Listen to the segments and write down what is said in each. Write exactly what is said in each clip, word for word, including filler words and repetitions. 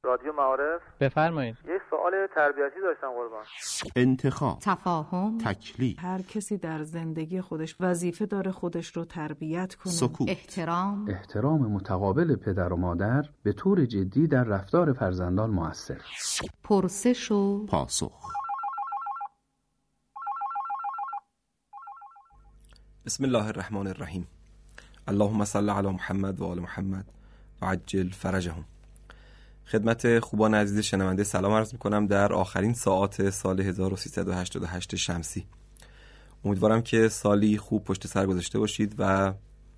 رادیو معارف. بفرمایید. یه سوال تربیتی داشتم قربان. انتخاب، تفاهم، تکلیف. هر کسی در زندگی خودش وظیفه داره خودش رو تربیت کنه. سکوت، احترام، احترام متقابل پدر و مادر به طور جدی در رفتار فرزندان مؤثر. پرسش و پاسخ. بسم الله الرحمن الرحیم. اللهم صل علی محمد و آل محمد و عجل فرجهم. خدمت خوبان عزیز شنونده سلام عرض میکنم در آخرین ساعات سال هزار و سیصد و هشتاد و هشت شمسی. امیدوارم که سالی خوب پشت سر گذاشته باشید و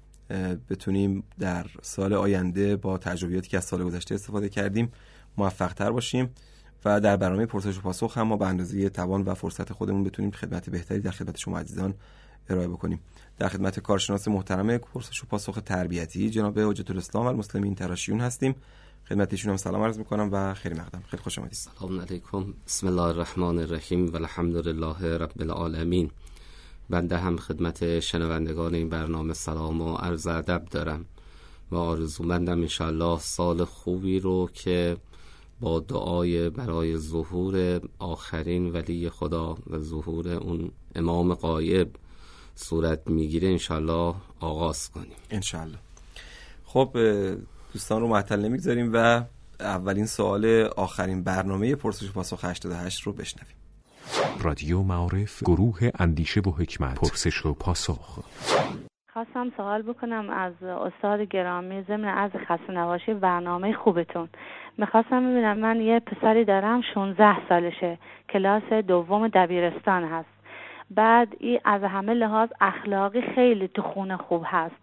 بتونیم در سال آینده با تجربیاتی که از سال گذشته استفاده کردیم موفق تر باشیم و در برنامه پرسش و پاسخ هم ما به اندازه توان و فرصت خودمون بتونیم خدمت بهتری در خدمت شما عزیزان ارائه بکنیم. در خدمت کارشناس محترم پرسش و پاسخ تربیتی جناب حجت الاسلام المسلمین تراشیون هستیم. خدمت ایشون هم سلام عرض میکنم و خیلی مقدم. خیلی خوش آمدید. سلام علیکم. بسم الله الرحمن الرحیم و الحمدلله رب العالمین. بنده هم خدمت شنوندگان این برنامه سلام و عرض ادب دارم و آرزومندم انشاءالله سال خوبی رو که با دعای برای ظهور آخرین ولی خدا و ظهور اون امام غایب صورت میگیره انشاءالله آغاز کنیم انشاءالله. خب دوستان رو معطل نمیگذاریم و اولین سوال آخرین برنامه پرسش و پاسخ هشتاد و هشت رو بشنویم. رادیو معارف، گروه اندیشه و حکمت، پرسش و پاسخ. خواستم سوال بکنم از استاد گرامی ضمن عرض خسته نباشی برنامه خوبتون. میخواستم ببینم من یه پسری دارم شانزده سالشه، کلاس دوم دبیرستان هست. بعد این از همه لحاظ اخلاقی خیلی تو خونه خوب هست،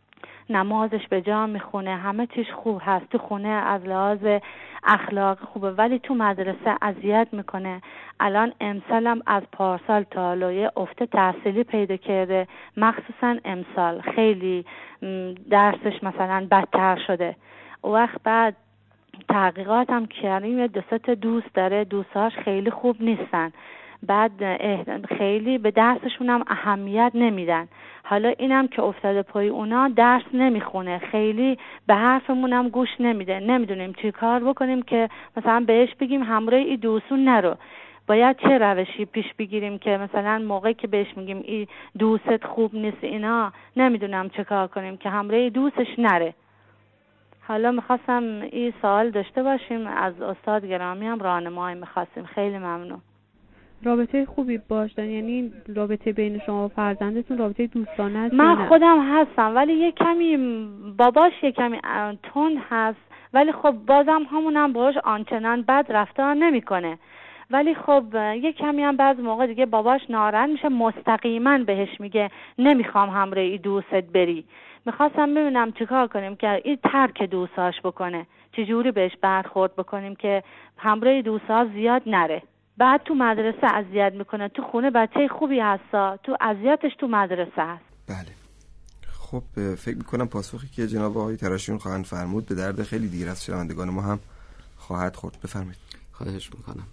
نمازش به جا میخونه، همه چیش خوب هست تو خونه از لحاظ اخلاق خوبه، ولی تو مدرسه اذیت میکنه. الان امسالم از پارسال تا حالا افت تحصیلی پیدا کرده، مخصوصا امسال خیلی درسش مثلا بدتر شده. وقت بعد تحقیقاتم کردیم دو سه تا دوست داره، دوستاش خیلی خوب نیستن، بعد خیلی به درسشون هم اهمیت نمیدن. حالا اینم که افتاده پای اونا درس نمیخونه، خیلی به حرفمون هم گوش نمیده. نمیدونیم چی کار بکنیم که مثلا بهش بگیم همراه این دوستون نرو. باید چه روشی پیش بگیریم که مثلا موقعی که بهش میگیم این دوست خوب نیست اینا، نمیدونم چه کار کنیم که همراه دوستش نره. حالا میخواستم این سوال داشته باشیم از استاد گرامی هم راهنمایی میخواستیم. خیلی ممنون. رابطه خوبی باش دارین؟ یعنی رابطه بین شما و فرزندتون رابطه دوستانه است؟ من خودم هستم ولی یه کمی باباش یه کمی تند هست، ولی خب بازم همونم باش آنچنان بد رفتار نمیکنه، ولی خب یه کمی هم بعض موقع دیگه باباش ناراحت میشه، مستقیما بهش میگه نمیخوام همراه این دوستت بری. میخواستم ببینم چیکار کنیم که این ترک دوستاش بکنه، چجوری بهش برخورد بکنیم که همراه دوستا زیاد نره. بعد تو مدرسه اذیت میکنه، تو خونه بچه خوبی هستا، تو اذیتش تو مدرسه هست. بله. خب فکر میکنم پاسخی که جناب آقای تراشیون خواهند فرمود به درد خیلی دیر از شنوندگان ما هم خواهد خورد. بفرمایید. خواهش میکنم.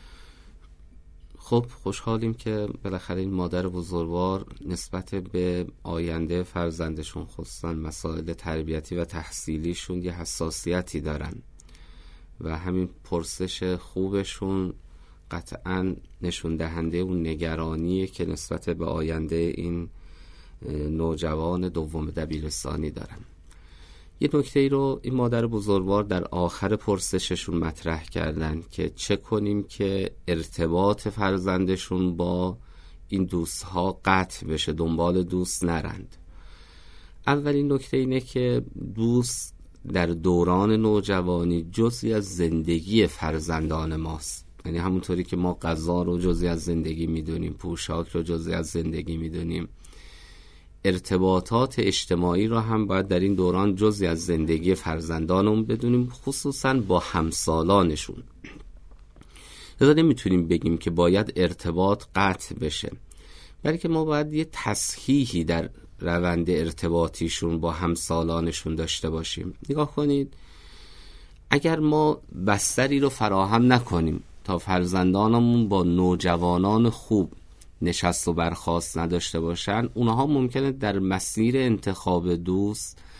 خب خوشحالیم که بالاخره این مادر بزرگوار نسبت به آینده فرزندشون خصوصا مسائل تربیتی و تحصیلیشون یه حساسیتی دارن و همین پرسش خوبشون قطعاً نشون دهنده اون نگرانیه که نسبت به آینده این نوجوان دوم دبیرستانی دارن. یه نکته ای رو این مادر بزرگوار در آخر پرسششون مطرح کردن که چه کنیم که ارتباط فرزندشون با این دوستها قطع بشه، دنبال دوست نرند. اولین نکته اینه که دوست در دوران نوجوانی جزئی از زندگی فرزندان ماست. یعنی همونطوری که ما غذا رو جزئی از زندگی میدونیم، پوشاک رو جزئی از زندگی میدونیم، ارتباطات اجتماعی رو هم باید در این دوران جزئی از زندگی فرزندانمون بدونیم، خصوصا با همسالانشون. لذا نمیتونیم بگیم که باید ارتباط قطع بشه، بلکه ما باید یه تصحیحی در روند ارتباطیشون با همسالانشون داشته باشیم. نگاه کنید، اگر ما بستری رو فراهم نکنیم تا فرزندانمون با نوجوانان خوب نشست و برخاست نداشته باشن، اونها ممکنه در مسیر انتخاب دوست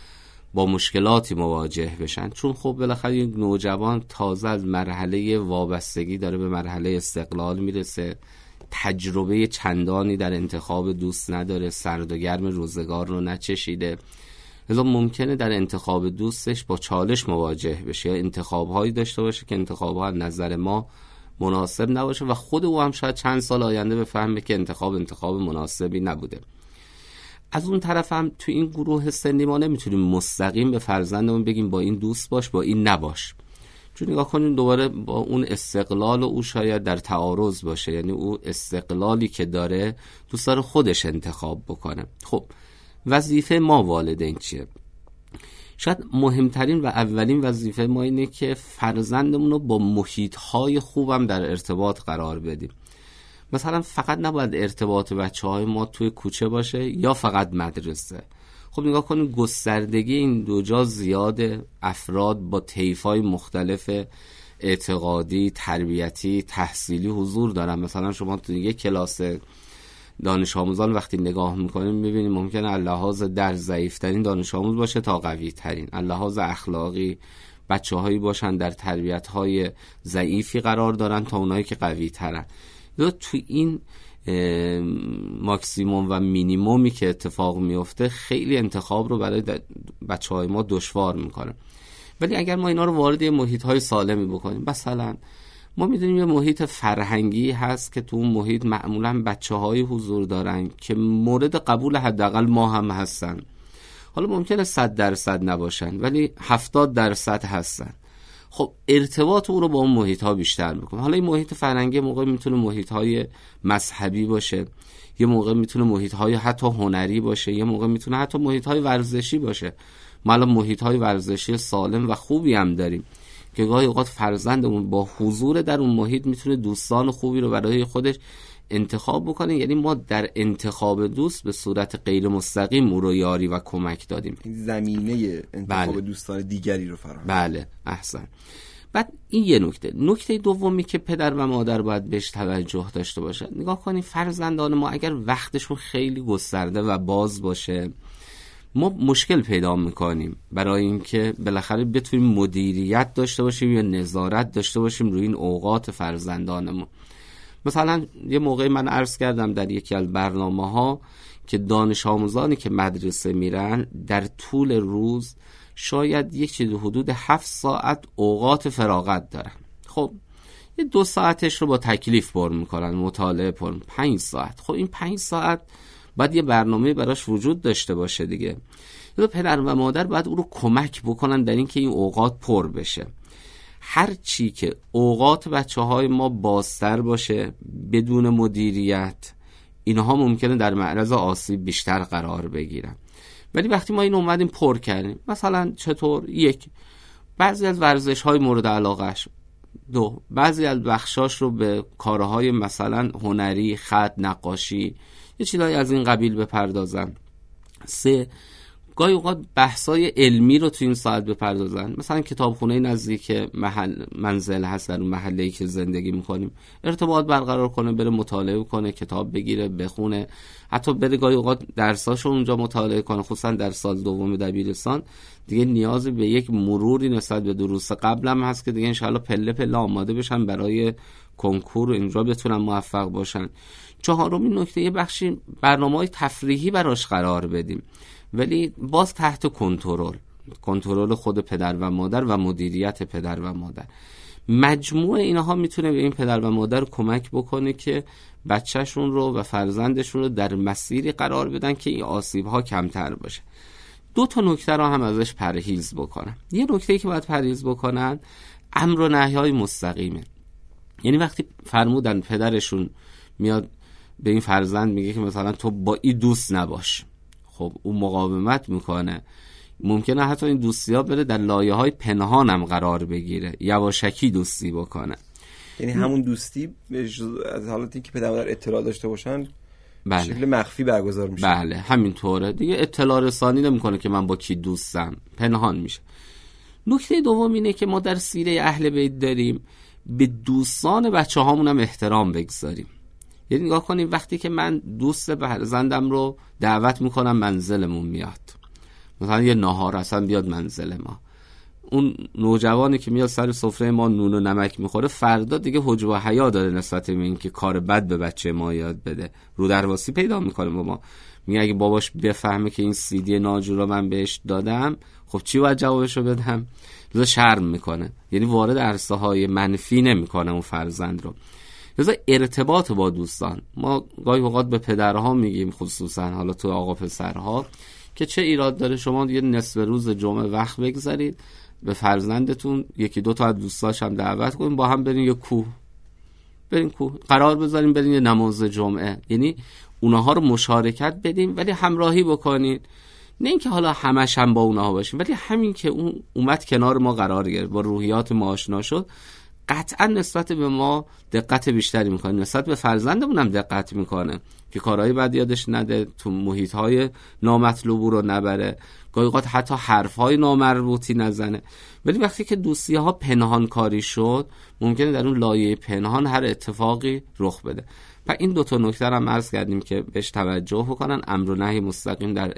با مشکلاتی مواجه بشن، چون خب بالاخره یک نوجوان تازه از مرحله وابستگی داره به مرحله استقلال میرسه، تجربه چندانی در انتخاب دوست نداره، سرد و گرم روزگار رو نچشیده، لذا ممکنه در انتخاب دوستش با چالش مواجه بشه یا انتخاب‌هایی داشته باشه که انتخاب‌ها از نظر ما مناسب نباشه و خود او هم شاید چند سال آینده بفهمه که انتخاب انتخاب مناسبی نبوده. از اون طرف هم تو این گروه سنی ما نمیتونیم مستقیم به فرزندمون بگیم با این دوست باش با این نباش، چون نگاه کنیم دوباره با اون استقلال و او شاید در تعارض باشه، یعنی او استقلالی که داره دوست داره خودش انتخاب بکنه. خب وظیفه ما والدین چیه؟ شاید مهمترین و اولین وظیفه ما اینه که فرزندمون رو با محیط‌های خوبم در ارتباط قرار بدیم. مثلا فقط نباید ارتباط بچه‌های ما توی کوچه باشه یا فقط مدرسه. خب نگاه کنید گستردگی این دو جا زیاده، افراد با طیف‌های مختلف اعتقادی، تربیتی، تحصیلی حضور دارن. مثلا شما توی یک کلاس دانش آموزان وقتی نگاه میکنیم میبینیم ممکنه اللحاظ در ضعیفترین دانش آموز باشه تا قوی ترین، اللحاظ اخلاقی بچه هایی باشن در تربیت های ضعیفی قرار دارن تا اونایی که قوی ترن. تو این ماکسیموم و مینیمومی که اتفاق میفته خیلی انتخاب رو برای بچه های ما دشوار میکنه. ولی اگر ما اینا رو وارد محیط های سالمی بکنیم، مثلا ما میدونیم یه محیط فرهنگی هست که تو اون محیط معمولا بچه‌هایی حضور دارن که مورد قبول حداقل ما هم هستن. حالا ممکنه صد درصد نباشن ولی هفتاد درصد هستن. خب ارتباط او رو با اون محیط‌ها بیشتر میکنه. حالا این محیط فرهنگی موقع میتونه محیط‌های مذهبی باشه، یه موقع میتونه محیط‌های حتی هنری باشه، یه موقع میتونه حتی محیط‌های ورزشی باشه. ما الان محیط‌های ورزشی سالم و خوبی هم داریم که گاهی اوقات فرزندمون با حضور در اون محیط میتونه دوستان خوبی رو برای خودش انتخاب بکنه. یعنی ما در انتخاب دوست به صورت غیر مستقیم او رو یاری و کمک دادیم، زمینه انتخاب بله. دوستان دیگری رو فراهم. بله احسن. بعد این یه نکته. نکته دومی که پدر و مادر باید بهش توجه داشته باشه، نگاه کنید فرزندان ما اگر وقتشون خیلی گسترده و باز باشه ما مشکل پیدا میکنیم برای اینکه بالاخره بتونیم مدیریت داشته باشیم یا نظارت داشته باشیم روی این اوقات فرزندانمون. مثلا یه موقعی من عرض کردم در یکی از برنامه‌ها که دانش آموزانی که مدرسه میرن در طول روز شاید یک چیز حدود هفت ساعت اوقات فراغت دارن. خب یه دو ساعتش رو با تکلیف پر میکنن، مطالعه پر، پنج ساعت. خب این پنج ساعت باید یه برنامه براش وجود داشته باشه دیگه. یا پدر و مادر باید او رو کمک بکنن در این که این اوقات پر بشه. هر چی که اوقات بچه های ما بازتر باشه بدون مدیریت، اینها ممکنه در معرض آسیب بیشتر قرار بگیرن. ولی وقتی ما این اومدیم پر کردیم، مثلا چطور؟ یک، بعضی از ورزش های مورد علاقهش، دو، بعضی از بخشاش رو به کارهای مثلا هنری، خط، نقاشی، یه چیزایی از این قبیل بپردازن. سه، گاهی اوقات بحثای علمی رو تو این ساعت بپردازن. مثلا کتابخونه نزدیک محل منزل هست در اون محله‌ای که زندگی می‌کنیم، ارتباط برقرار کنه، بره مطالعه کنه، کتاب بگیره بخونه، حتی بره گاهی اوقات درساشو اونجا مطالعه کنه. خصوصا در سال دوم دبیرستان دیگه نیازی به یک مروری نسبت به دروس قبلم هست که دیگه انشالله پله پله آماده بشن برای کنکور و اینجا بتونن موفق باشن. چهارمین نکته، یه بخشی برنامه‌های تفریحی براش قرار بدیم، ولی باز تحت کنترل کنترل خود پدر و مادر و مدیریت پدر و مادر. مجموع اینها میتونه به این پدر و مادر کمک بکنه که بچهشون رو و فرزندشون رو در مسیری قرار بدن که این آسیب‌ها کمتر باشه. دو تا نکته رو هم ازش پرهیز بکنن. یه نکته‌ای که باید پرهیز بکنن امر و نهی‌های مستقیمه. یعنی وقتی فرمودن پدرشون میاد به این فرزند میگه که مثلا تو با این دوست نباش، خب اون مقاومت میکنه، ممکنه حتی این دوستی ها بره در لایه های پنهان هم قرار بگیره، یواشکی دوستی بکنه. یعنی همون دوستی از حالتی که پدر مادر اطلاع داشته باشن بله. شکل مخفی برگزار میشه. بله همینطوره دیگه، اطلاع رسانی نمیکنه که من با کی دوستم، پنهان میشه. نکته دوم اینه که ما در سیره اهل بیت داریم به دوستان بچه هامون هم احترام بگذاریم. یعنی نگاه کنیم وقتی که من دوست فرزندم رو دعوت میکنم منزلمون میاد، مثلا یه ناهار اصلا بیاد منزل ما، اون نوجوانی که میاد سر سفره ما نون و نمک میخوره، فردا دیگه حجب و حیا داره نسبت به این که کار بد به بچه ما یاد بده، رو درواسی پیدا میکنه با ما. میگه اگه باباش بفهمه که این سیدی ناجور رو من بهش دادم، خب چی باید جوابشو بدم؟ لذا شرم میکنه، یعنی وارد عرصه های منفی نمیکنه اون فرزند رو. لذا ارتباط با دوستان، ما گاهی اوقات به پدرها میگیم، خصوصا حالا تو آقا پسرها، که چه ایراد داره شما یه نصف روز جمعه وقت بگذارید به فرزندتون، یکی دو تا از دوستاش هم دعوت کنین، با هم برین یه کوه، برین کوه قرار بذارین، برین یه نماز جمعه، یعنی اونها رو مشارکت بدیم ولی همراهی بکنید، نه اینکه حالا همش هم با اونها باشیم، ولی همین که اون اومد کنار ما قرار گرفت، با روحیات ما آشنا شد، قطعا نسبت به ما دقت بیشتری میکنه، نسبت به فرزندمون هم دقت میکنه که کارهای بد یادش نده، تو محیطهای نامطلوب رو نبره، گاهی اوقات حتی حرفهای نامربوطی نزنه. ولی وقتی که دوستی ها پنهان کاری شد، ممکنه در اون لایه پنهان هر اتفاقی رخ بده. و این دو تا نکته هم عرض کردیم که بهش توجه بکنن، امر و نهی مستقیم در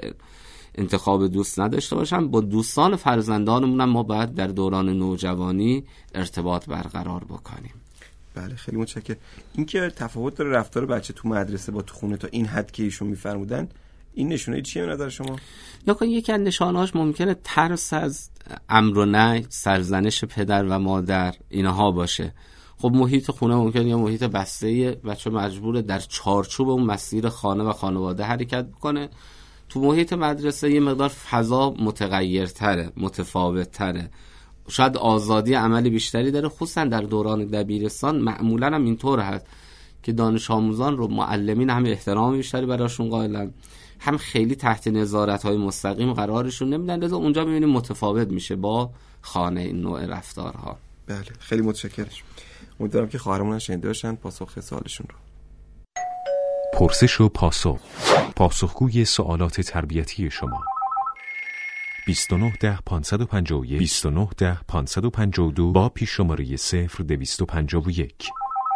انتخاب دوست نداشته باشن. با دوستان فرزندانمون هم ما باید در دوران نوجوانی ارتباط برقرار بکنیم. بله خیلی متشکرم. این که تفاوت داره رفتار بچه تو مدرسه با تو خونه تا این حد که ایشون میفرمودن، این نشونه چیه به نظر شما؟ یا که یکی از نشانهاش ممکنه ترس از امر و نهی، سرزنش پدر و مادر اینها باشه. خب محیط خونه ممکنه یا محیط بسته‌ای، بچه مجبوره در چارچوب اون مسیر خانه و خانواده حرکت بکنه. تو محیط مدرسه یه مقدار فضا متغیرتره، متفاوت‌تره، شاید آزادی عملی بیشتری داره، خصوصا در دوران دبیرستان معمولا هم اینطور هست که دانش آموزان رو معلمین هم احترام بیشتری براشون قائلن، هم خیلی تحت نظارت‌های مستقیم قرارشون نمیدن، لذا اونجا می‌بینیم متفاوت میشه با خانه این نوع رفتارها. بله خیلی متشکرم. امیدوارم که خواهرمون شنیده باشن پاسخ سوالشون رو. پرسش و پاسخ، پاسخگوی سوالات تربیتی شما. بیست و نه ده پانصد و پنجاه و یک بیست و نه ده پانصد و پنجاه و دو با پیش شماره صفر دویست و پنجاه و یک.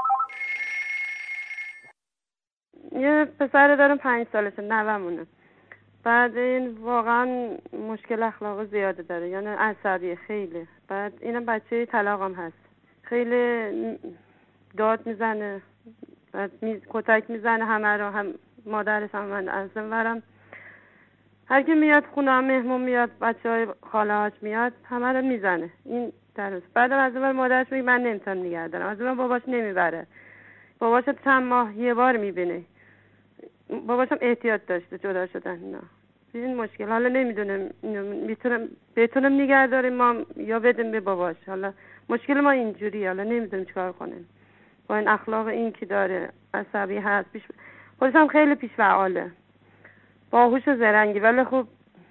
یه پسر دارم پنج سالشه، نوه‌مونه. بعد این واقعا مشکل اخلاق زیاده داره، یعنی عصبیه خیلی. بعد اینم بچه طلاقم هست، خیلی داد میزنه، بعد می... کتک میزنه همه رو، هم مادرش هم من از ورم. هر کی میاد خونه هم مهمون میاد، بچه های خاله هاش میاد، همه رو میزنه. این درست. بعدم از اون مادرش میگه من نمیتونم نگه دارم، از اون باباش نمیبره، باباش چند ماه یه بار میبینه، باباش هم احتیاط داشته جدا شدن. نه این مشکل، حالا نمیدونم میتونم بتونم نگه داریم ما یا بدیم به باباش. حالا مشکل ما اینجوریه، حالا نمیدونم چیکار کنیم با این اخلاق این که داره، عصبی هست، پیش خودش هم خیلی پیش فعاله، باهوش و زرنگی، ولی خب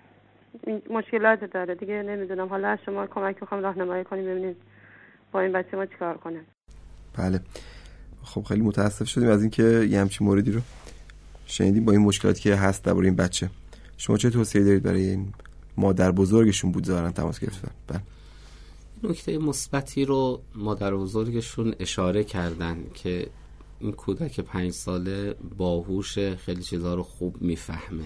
مشکلات داره دیگه. نمیدونم، حالا از شما کمک میخوام راهنمایی کنیم ببینید با این بچه ما چیکار کنیم. بله خب خیلی متاسف شدیم از اینکه یه همچین موردی رو شنیدیم با این مشکلاتی که هست درباره این بچه. شما چه توصیه دارید برای این مادر بزرگشون بود ظاهرا تماس گرفتن؟ بله نکته مثبتی رو مادر بزرگشون اشاره کردن که این کودک پنج ساله باهوش، خیلی چیزها رو خوب میفهمه.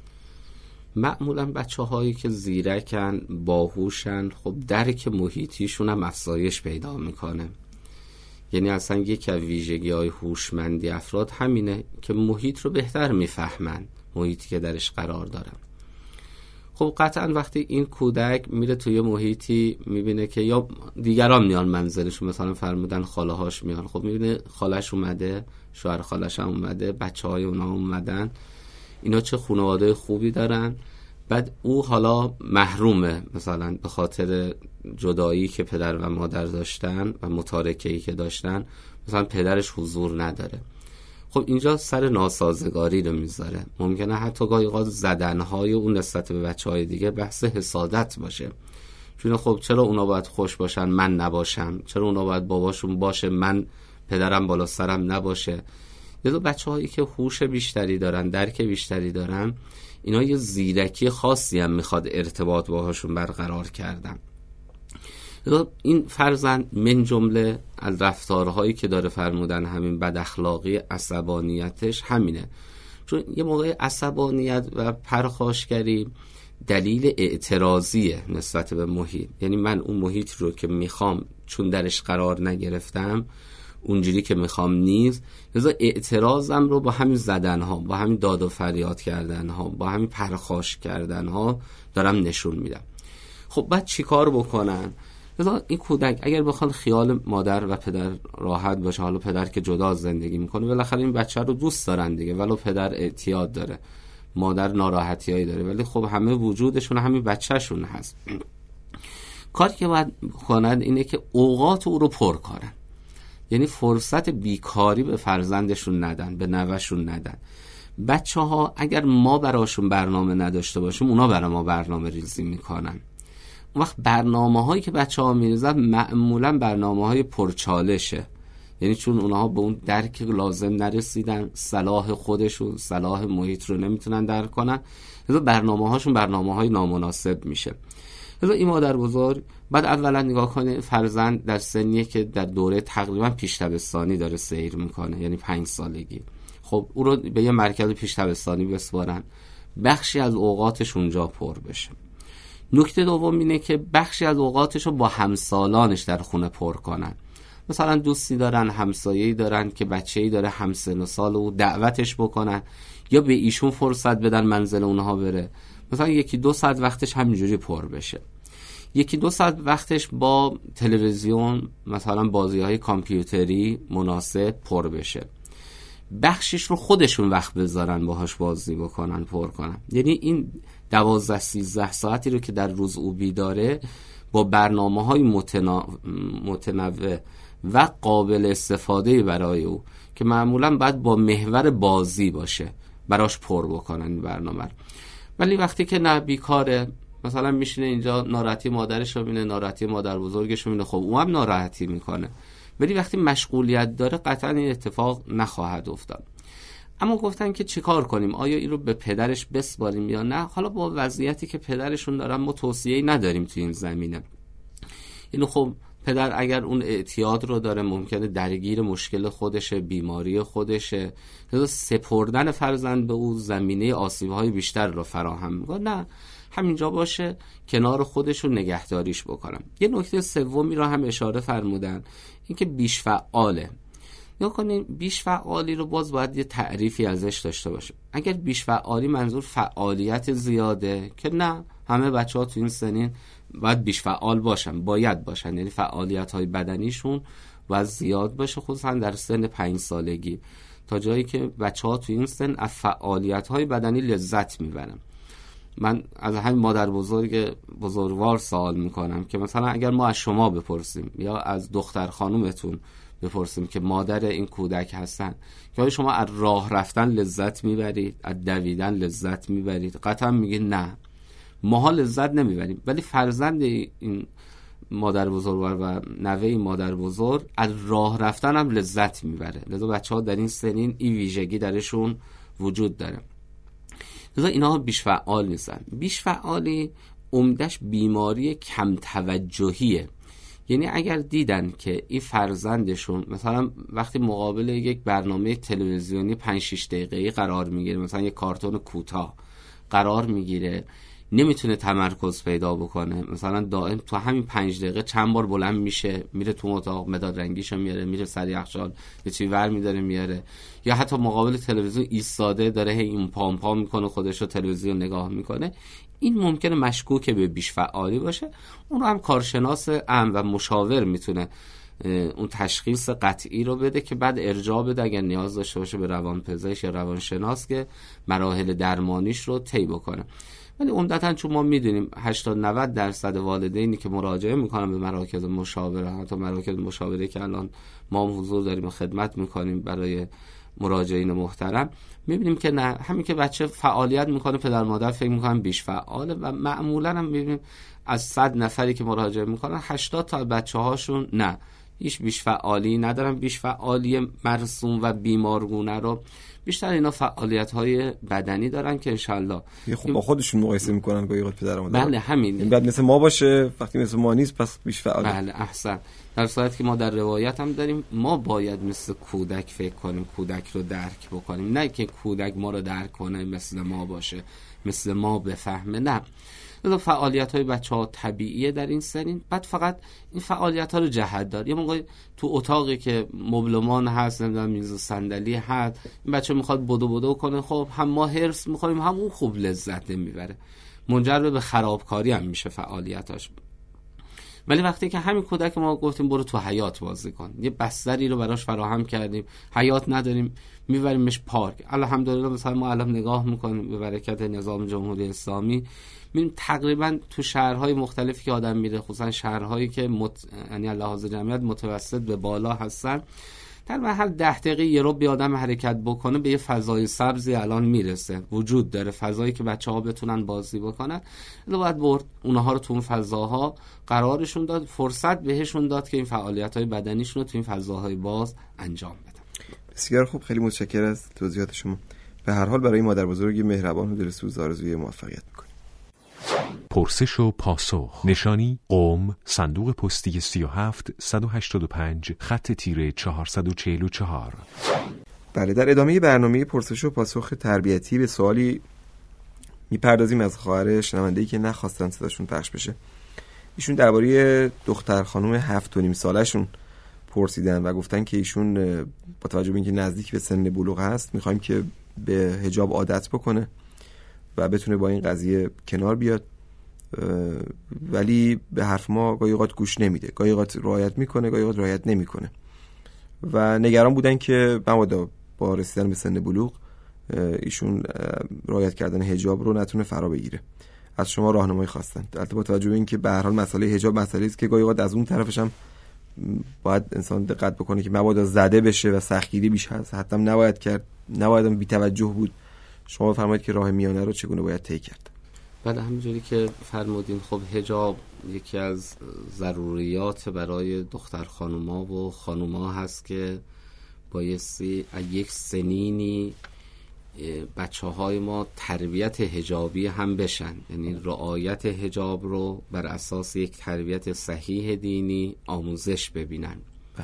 معمولا بچه هایی که زیرکن، باهوشن، خب درک محیطیشون هم افزایش پیدا میکنه. یعنی اصلا یکی از ویژگی های هوشمندی افراد همینه که محیط رو بهتر میفهمن، محیطی که درش قرار دارن. خب قطعا وقتی این کودک میره توی محیطی میبینه که یا دیگران میان منزلش، مثلا فرمودن خاله هاش میان، خب میبینه خالش اومده، شوهر خالش هم اومده، بچه های اونا اومدن، اینا چه خانواده خوبی دارن. بعد او حالا محرومه، مثلا به خاطر جدایی که پدر و مادر داشتن و متارکه‌ای که داشتن، مثلا پدرش حضور نداره. خب اینجا سر ناسازگاری رو میذاره. ممکنه حتی گاهی اوقات زدنهای اون نسبت به بچهای دیگه بحث حسادت باشه، چون خب چرا اونا باید خوش باشن من نباشم، چرا اونا باید باباشون باشه من پدرم بالا سرم نباشه. یه دو بچه هایی که هوش بیشتری دارن، درک بیشتری دارن، اینا یه زیرکی خاصی هم میخواد ارتباط باهاشون برقرار کردن. این فرزند من جمله از رفتارهایی که داره فرمودن همین بد اخلاقی، عصبانیتش همینه. چون یه موقع عصبانیت و پرخاشگری دلیل اعتراضیه نسبت به محیط. یعنی من اون محیط رو که میخوام چون درش قرار نگرفتم اونجوری که میخوام نیست، لذا اعتراضم رو با همین زدنها، با همین داد و فریاد کردنها، با همین پرخاش کردنها دارم نشون میدم. خب بعد چی کار بکنن؟ لذا این کودک اگر بخواد خیال مادر و پدر راحت باشه، حالا پدر که جدا زندگی میکنه بالاخره این بچه رو دوست دارن دیگه، ولو پدر اعتیاد داره، مادر ناراحتیایی داره، ولی خب همه وجودشون همین بچهشون هست. کاری که باید کنن اینه که اوقات او رو پر کنن، یعنی فرصت بیکاری به فرزندشون ندن، به نوهشون ندن. بچه ها اگر ما براشون برنامه نداشته باشیم اونا برای ما برنامه ریزی میکنن. اون وقت برنامه هایی که بچه ها میریزن معمولا برنامه های پرچالشه، یعنی چون اونها به اون درک لازم نرسیدن، صلاح خودشون، صلاح محیط رو نمیتونن درک کنن، لذا برنامه هاشون برنامه های نامناسب میشه. لذا این مادر بزرگ بعد اولا نگاه کنه فرزند در سنیه که در دوره تقریبا پیش دبستانی داره سیر میکنه، یعنی پنج سالگی. خب او رو به یه مرکز پیش دبستانی بسپارن، بخشی از اوقاتش اونجا پر بشه. نکته دوم اینه که بخشی از اوقاتش رو با همسالانش در خونه پر کنن. مثلا دوستی دارن، همسایه‌ای دارن که بچه‌ای داره همسن و سال او، دعوتش بکنن یا به ایشون فرصت بدن منزل اونها بره. مثلا یکی دو ساعت وقتش همینجوری پر بشه. یکی دو ساعت وقتش با تلویزیون، مثلا بازی‌های کامپیوتری مناسب پر بشه. بخشش رو خودشون وقت بذارن باهاش بازی بکنن، پر کنن. یعنی این دوازده سیزده ساعتی رو که در روز او بیداره با برنامه‌های متنا... متنوع و قابل استفاده برای او که معمولا باید با محور بازی باشه براش پر بکنن این برنامه. ولی وقتی که نه بیکاره، مثلا میشینه اینجا ناراحتی مادرش رو میبینه، ناراحتی مادر بزرگش رو میبینه، خب اون هم ناراحتی میکنه، ولی وقتی مشغولیت داره قطعا این اتفاق نخواهد افتاد. اما گفتن که چیکار کنیم؟ آیا این رو به پدرش بسپاریم یا نه؟ حالا با وضعیتی که پدرشون دارن ما توصیه‌ای نداریم تو این زمینه. اینو خب پدر اگر اون اعتیاد رو داره، ممکنه درگیر مشکل خودشه، بیماری خودشه، لذا سپردن فرزند به او زمینه آسیب‌های بیشتر رو فراهم می‌کنه. نه، همینجا باشه، کنار خودش رو نگهداریش بکنم. یه نکته سومی رو هم اشاره فرمودن، این که بیش فعاله. یا کنین بیش فعالی رو باز باید یه تعریفی ازش داشته باشه. اگر بیش فعالی منظور فعالیت زیاده، که نه، همه بچه‌ها تو این سنین باید بیش فعال باشن، باید باشن، یعنی فعالیت‌های بدنیشون باید زیاد باشه، خصوصا در سن پنج سالگی، تا جایی که بچه‌ها تو این سن از فعالیت‌های بدنی لذت میبرن. من از همین مادر بزرگ بزرگوار سوال میکنم که مثلا اگر ما از شما بپرسیم یا از دختر خانومتون بپرسیم که مادر این کودک هستن، که آیا شما از راه رفتن لذت میبرید، از دویدن لذت میبرید؟ قطعا میگه نه، ماها لذت نمیبریم. ولی فرزند این مادر بزرگوار و نوه این مادر بزرگ از راه رفتن هم لذت میبره. لذا بچه ها در این سنین این ویژگی درشون وجود داره. لذا اینها بیش فعال نیستن. بیش فعالی عمدش بیماری کم توجهیه. یعنی اگر دیدن که این فرزندشون مثلا وقتی مقابل یک برنامه تلویزیونی پنج شش دقیقه‌ای قرار میگیره، مثلا یک کارتون کوتاه قرار میگیره، نمیتونه تمرکز پیدا بکنه، مثلا دائم تو همین پنج دقیقه چند بار بلند میشه، میره تو اتاق مداد رنگیشو میاره، میره سر یخچال یه چیزی ور میداره میاره، یا حتی مقابل تلویزیون ایستاده داره هی اون پام پام میکنه، خودشو تلویزیون نگاه میکنه، این ممکنه مشکوک به بیش فعالی باشه. اون رو هم کارشناس امن و مشاور میتونه اون تشخیص قطعی رو بده که بعد ارجاع بده اگر نیاز داشته باشه به روانپزشک یا روانشناس که مراحل درمانیش رو طی بکنه. ولی عمدتاً چون ما میدونیم هشتاد نود درصد والدینی که مراجعه میکنن به مراکز مشاوره، حتی مراکز مشاوره که الان ما هم حضور داریم و خدمت میکنیم برای مراجعین محترم، میبینیم که نه، همین که بچه فعالیت میکنه پدر مادر فکر میکنن بیش فعاله و معمولاً هم میبینیم از صد نفری که مراجعه میکنن هشتاد تا بچه هاشون نه، هیچ بیش فعالی ندارن. بیش فعالی مرسوم و بیمارگونه رو بیشتر اینا فعالیت‌های بدنی دارن که انشالله خب با خودشون مقایسه میکنن با یه پدر مادر. بله همین. این بعد مثل ما باشه، وقتی مثل ما نیست پس بیش فعال. بله احسن. در صورتی که ما در روایت هم داریم ما باید مثل کودک فکر کنیم، کودک رو درک بکنیم، نه که کودک ما رو درک کنه مثل ما باشه. مثل ما بفهمه، نه. لذا فعالیت های بچه ها طبیعیه در این سنین. بعد فقط این فعالیت ها رو جهت دار. یه موقع تو اتاقی که مبلمان هست، نمیدونم میز و صندلی هست، این بچه میخواد بدو بدو کنه، خب هم ما هرس میخوریم هم اون خوب لذت نمیبره، منجر به خرابکاری هم میشه فعالیتاش. ولی وقتی که همین کودک ما گفتیم برو تو حیاط بازی کن، یه بستری رو براش فراهم کردیم، حیاط نداریم میبریمش پارک، الحمدلله مثلا ما الان نگاه میکنیم به برکت نظام جمهوری اسلامی، میبینیم تقریبا تو شهرهای مختلفی که آدم میره، خصوصا شهرهایی که مت... یعنی لحاظ جمعیت متوسط به بالا هستن، در محل ده دقیقه یه رو بی آدم حرکت بکنه به یه فضای سبزی الان میرسه، وجود داره فضایی که بچه ها بتونن بازی بکنن. لذا باید برد اونها رو تو اون فضاها قرارشون داد، فرصت بهشون داد که این فعالیت های بدنیشون رو تو این فضاهای باز انجام بدن. بسیار خوب، خیلی متشکرم از توضیحات شما. به هر حال برای مادر بزرگ مهربان و دلسوز آرزوی موفقیت میکنیم. پرسش و پاسخ. نشانی قم، صندوق پستی سی و هفت صد و هشتاد و پنج، خط تیره چهارصد و چهل و چهار. بله، در ادامه برنامه پرسش و پاسخ تربیتی به سوالی میپردازیم از خواهر شنونده‌ای که نخواستن صداشون پخش بشه. ایشون درباره دختر خانم هفت و نیم سالشون پرسیدن و گفتن که ایشون با توجه به اینکه نزدیک به سن بلوغ هست میخوایم که به حجاب عادت بکنه و بتونه با این قضیه کنار بیاد، ولی به حرف ما گاهی اوقات گوش نمیده، گاهی اوقات رعایت میکنه، گاهی اوقات رعایت نمیکنه و نگران بودن که مبادا با رسیدن به سن بلوغ ایشون رعایت کردن حجاب رو نتونه فرا بگیره. از شما راهنمایی خواستن. البته با توجه به اینکه به هر حال مسئله حجاب مسئله است که گاهی اوقات از اون طرفش هم باید انسان دقت بکنه که مبادا زده بشه و سختگیری بیش هست، حتی نباید کرد، نباید بی توجه بود. شما فرمایید که راه میانه رو چگونه باید طی کرد؟ بله، همینجوری که فرمودین، خب حجاب یکی از ضروریات برای دختر خانوما و خانوما هست که بایستی یک سنینی بچه های ما تربیت حجابی هم بشن، یعنی رعایت حجاب رو بر اساس یک تربیت صحیح دینی آموزش ببینن. بله.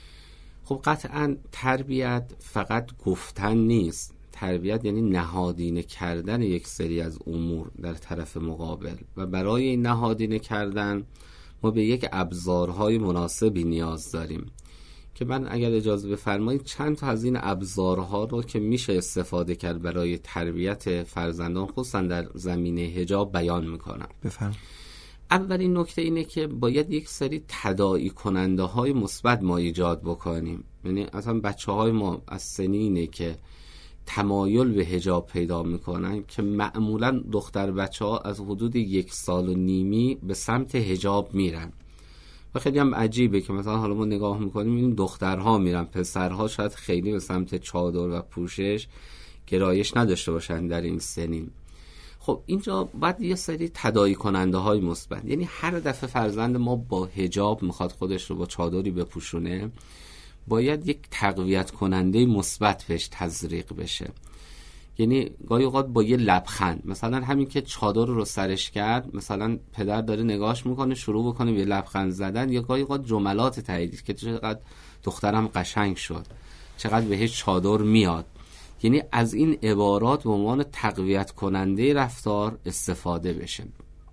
خب قطعا تربیت فقط گفتن نیست، تربیت یعنی نهادینه کردن یک سری از امور در طرف مقابل و برای این نهادینه کردن ما به یک ابزارهای مناسبی نیاز داریم که من اگر اجازه بفرمایید چند تا از این ابزارها رو که میشه استفاده کرد برای تربیت فرزندان خصوصا در زمینه حجاب بیان میکنم. بفرم. اولین نکته اینه که باید یک سری تداعی کننده های مثبت ما ایجاد بکنیم، یعنی اصلا بچه های ما از سنینه که تمایل به حجاب پیدا میکنن که معمولا دختر بچه ها از حدود یک سال و نیمی به سمت حجاب میرن و خیلی هم عجیبه که مثلا حالا ما نگاه میکنیم این دخترها میرن، پسرها شاید خیلی به سمت چادر و پوشش گرایش نداشته باشن در این سنین. خب اینجا باید یه سری تداعی کننده های مثبت، یعنی هر دفعه فرزند ما با حجاب میخواد خودش رو با چادری بپوشونه باید یک تقویت کننده مثبت بهش تزریق بشه. یعنی گاهی اوقات با یه لبخند، مثلا همین که چادر رو سرش کرد، مثلا پدر داره نگاش میکنه شروع بکنه به لبخند زدن، یا گاهی اوقات جملات تاییدی که چقدر دخترم قشنگ شد، چقدر بهش چادر میاد، یعنی از این عبارات به عنوان تقویت کننده رفتار استفاده بشه.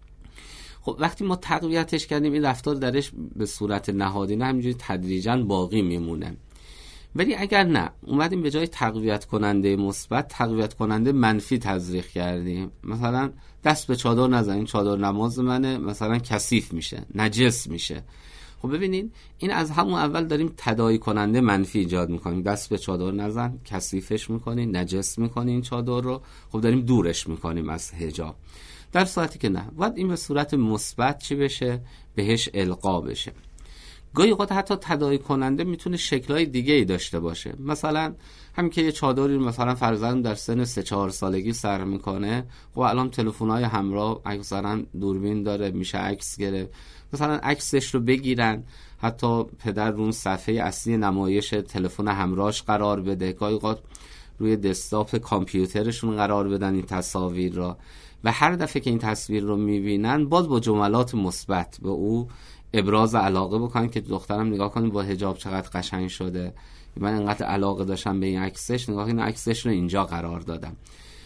خب وقتی ما تقویتش کردیم این رفتار درش به صورت نهادینه همینجوری تدریجاً باقی میمونه. ولی اگر نه اومدیم به جای تقویت کننده مثبت تقویت کننده منفی تزریق کردیم، مثلا دست به چادر نزن، این چادر نماز منه، مثلا کثیف میشه، نجس میشه. خب ببینین این از همون اول داریم تداعی کننده منفی ایجاد میکنیم، دست به چادر نزن، کثیفش میکنین، نجس میکنین این چادر رو، خب داریم دورش میکنیم از حجاب. در صورتی که نه، باید این به صورت مثبت چی بشه؟ بهش القا بشه. گاهی اوقات حتی تداعی کننده میتونه شکل‌های دیگه‌ای داشته باشه، مثلا همین که یه چادری مثلا فرزند در سن سه چهار سالگی سر میکنه، خب الان تلفن‌های همراه اکثرا دوربین داره، میشه عکس گرفت، مثلا عکسش رو بگیرن، حتی پدر رو اون صفحه اصلی نمایش تلفن همراهش قرار بده، گاهی اوقات روی دسکتاپ کامپیوترشون قرار بدن این تصاویر را و هر دفعه که این تصویر رو میبینن باز با جملات مثبت به او ابراز علاقه بکنن که دخترم نگاه کنید با حجاب چقدر قشنگ شده، من انقدر علاقه داشتم به این عکسش، نگاه این عکسش رو اینجا قرار دادم.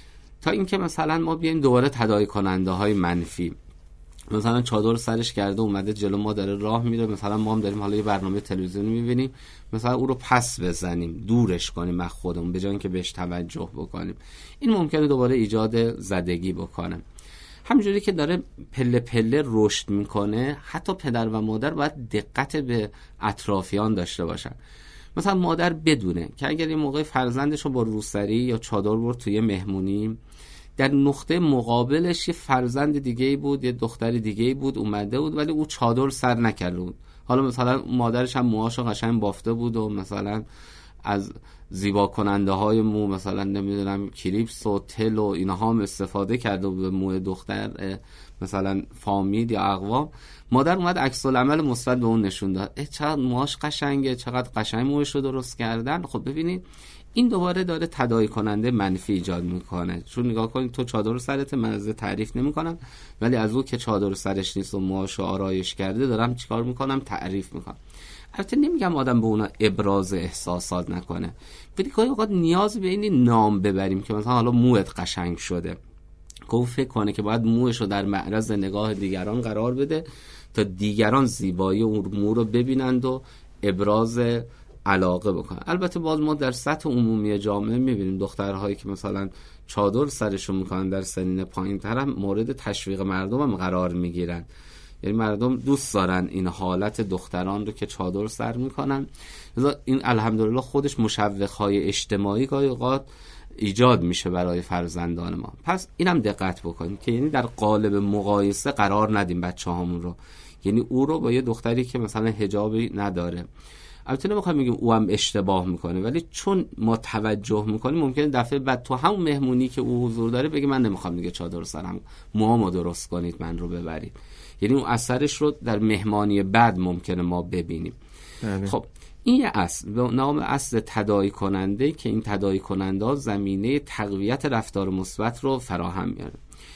تا اینکه مثلا ما بیایم دوباره تداعی کننده های منفی، مثلا چادر سرش کرده اومده جلو ما داره راه میره، مثلا ما هم داریم حالا یه برنامه تلویزیونی میبینیم، مثلا او رو پس بزنیم، دورش کنیم از خودمون به جای اینکه بهش توجه بکنیم، این ممکنه دوباره ایجاد زدگی بکنه. همینجوری که داره پله پله رشد میکنه، حتی پدر و مادر باید دقت به اطرافیان داشته باشن. مثلا مادر بدونه که اگر یه موقع فرزندش رو با روسری یا چادر برد توی مهمونی، در نقطه مقابلش یه فرزند دیگه‌ای بود، یه دختر دیگه‌ای بود اومده بود ولی او چادر سر نکرده بود. حالا مثلا مادرش هم موهاشو قشنگ بافته بود و مثلا از زیبا کننده های مو مثلا نمیدونم کلیپس و تل و اینها هم استفاده کرده بود به موی دختر، مثلا فامیل یا اقوام. مادر اومد عکس العمل مثبت به اون نشون داد، اه چقدر موهاش قشنگه، چقدر قشنگ موهش رو درست کردن. خب ببینید این دوباره داره تداعی کننده منفی ایجاد میکنه. چون نگاه کنید تو چادر رو سرت، من از تعریف نمیکنم، ولی از او که چادر سرش نیست و موهاشو آرایش کرده دارم چیکار میکنم؟ تعریف میکنم. البته نمیگم آدم به اونا ابراز احساسات نکنه، ولی گاهی اوقات نیاز به این نام ببریم که مثلا حالا موت قشنگ شده، که او فکر کنه که باید موش رو در معرض نگاه دیگران قرار بده تا دیگران زیبایی اون مو رو ببینند و ابراز علاقه بکنن. البته باز ما در سطح عمومی جامعه میبینیم دخترهایی که مثلا چادر سرشون میکنن در سنین پایین تر هم مورد تشویق مردم هم قرار میگیرن. یعنی مردم دوست دارن این حالت دختران رو که چادر سر میکنن. این الحمدلله خودش مشوقهای اجتماعی گاهی اوقات ایجاد میشه برای فرزندان ما. پس اینم دقت بکنیم که یعنی در قالب مقایسه قرار ندیم بچه هامون رو، یعنی او رو با یه دختری که مثلا حجابی نداره. البته نمیخوام بگیم او هم اشتباه میکنه، ولی چون ما توجه میکنیم ممکنه دفعه بعد تو همون مهمونی که او حضور داره بگه من نمیخوام دیگه چادر سرم، موامو درست کنید من رو ببرید. یعنی اون اثرش رو در مهمانی بعد ممکنه ما ببینیم. بله. خب این یه اصل به نام اصل تداعی کننده که این تداعی کننده زمینه تقویت رفتار مثبت رو فراهم میاره.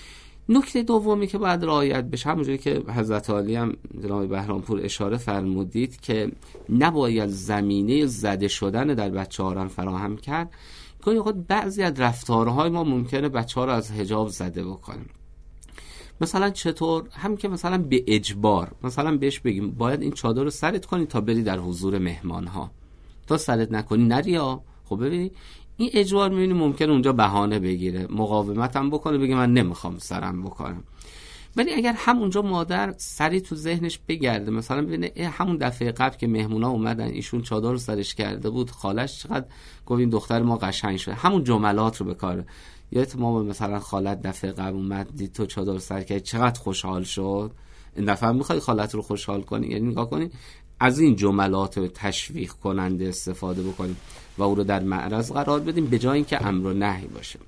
نکته دومی که باید رعایت بشه، همونجوری که حضرت عالی هم جناب بهرامپور اشاره فرمودید که نباید زمینه زده شدن در بچه‌ها را فراهم کرد. گاهی اوقات بعضی از رفتارهای ما ممکنه بچه‌ها را از حجاب زده بکنه. مثلا چطور؟ هم که مثلا به اجبار مثلا بهش بگیم باید این چادر رو سرت کنی تا بری در حضور مهمان‌ها، تا سرت نکنی نریا. خب ببینید این اجبار می‌بینی ممکنه اونجا بهانه بگیره، مقاومت هم بکنه، بگه من نمیخوام سرم بکنم. ولی اگر همونجا مادر سری تو ذهنش بگرده، مثلا ببینه همون دفعه قبل که مهمونا اومدن ایشون چادر رو سرش کرده بود، خالش چقدر گفت این دختر ما قشنگ شده، همون جملات رو بکاره. یادت ما مثلا خالت دفعه قبل اومد دید تو چادر سر کردی چقدر خوشحال شد، این دفعه میخوای خالت رو خوشحال کنی. یعنی نگاه کنی از این جملات تشویق کننده استفاده بکنیم و او رو در معرض قرار بدیم به جای اینکه امر و نهی باشه.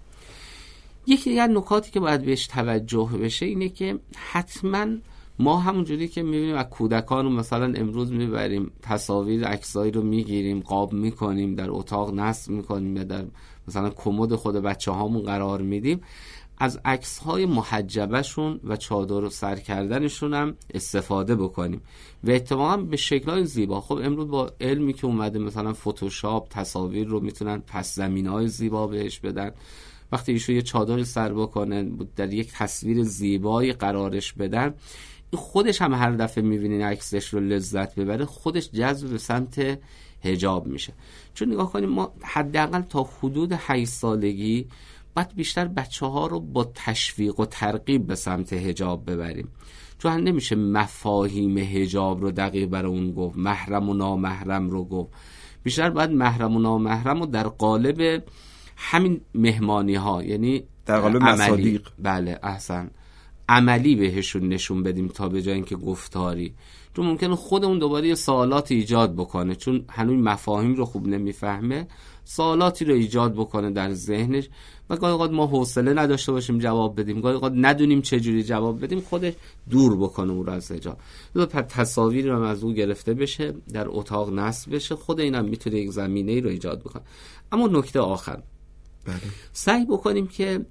یکی دیگر نکاتی که باید بهش توجه بشه اینه که حتما ما همونجوری که میبینیم از کودکان رو مثلا امروز میبریم تصاویر عکسایی رو میگیریم، قاب میکنیم، در اتاق نصب میکنیم یا در مثلا کمد خود بچه هامون قرار میدیم، از عکس‌های محجبشون و چادر رو سر کردنشون هم استفاده بکنیم و اتفاقا به شکل‌های زیبا. خب امروز با علمی که اومده مثلا فتوشاپ تصاویر رو میتونن پس زمینه‌های زیبا بهش بدن. وقتی ایشون یه چادر سر بکنن در یک تصویر زیبایی قرارش بدن، خودش هم هر دفعه می‌بینین عکسش رو لذت ببره، خودش جذب به سمت حجاب میشه. چون نگاه کنیم ما حداقل تا حدود هشت سالگی باید بیشتر بچه ها رو با تشویق و ترغیب به سمت حجاب ببریم، چون نمیشه مفاهیم حجاب رو دقیق برای اون گفت، محرم و نامحرم رو گفت. بیشتر باید محرم و نامحرم رو در قالب همین مهمانی ها، یعنی در قالب مصادیق، بله احسن، عملی بهشون نشون بدیم تا به جای اینکه گفتاری. چون ممکنه خودمون دوباره یه سوالات ایجاد بکنه، چون هنوز مفاهیم رو خوب نمیفهمه، سوالاتی رو ایجاد بکنه در ذهنش و گاهی اوقات ما حوصله نداشته باشیم جواب بدیم، گاهی اوقات ندونیم چه جوری جواب بدیم، خودش دور بکنه او رو از حجاب. لطفا تصاویری رو از او گرفته بشه، در اتاق نصب بشه، خود اینم میتونه یک زمینه‌ای رو ایجاد بکنه. اما نکته آخر، بله، سعی بکنیم که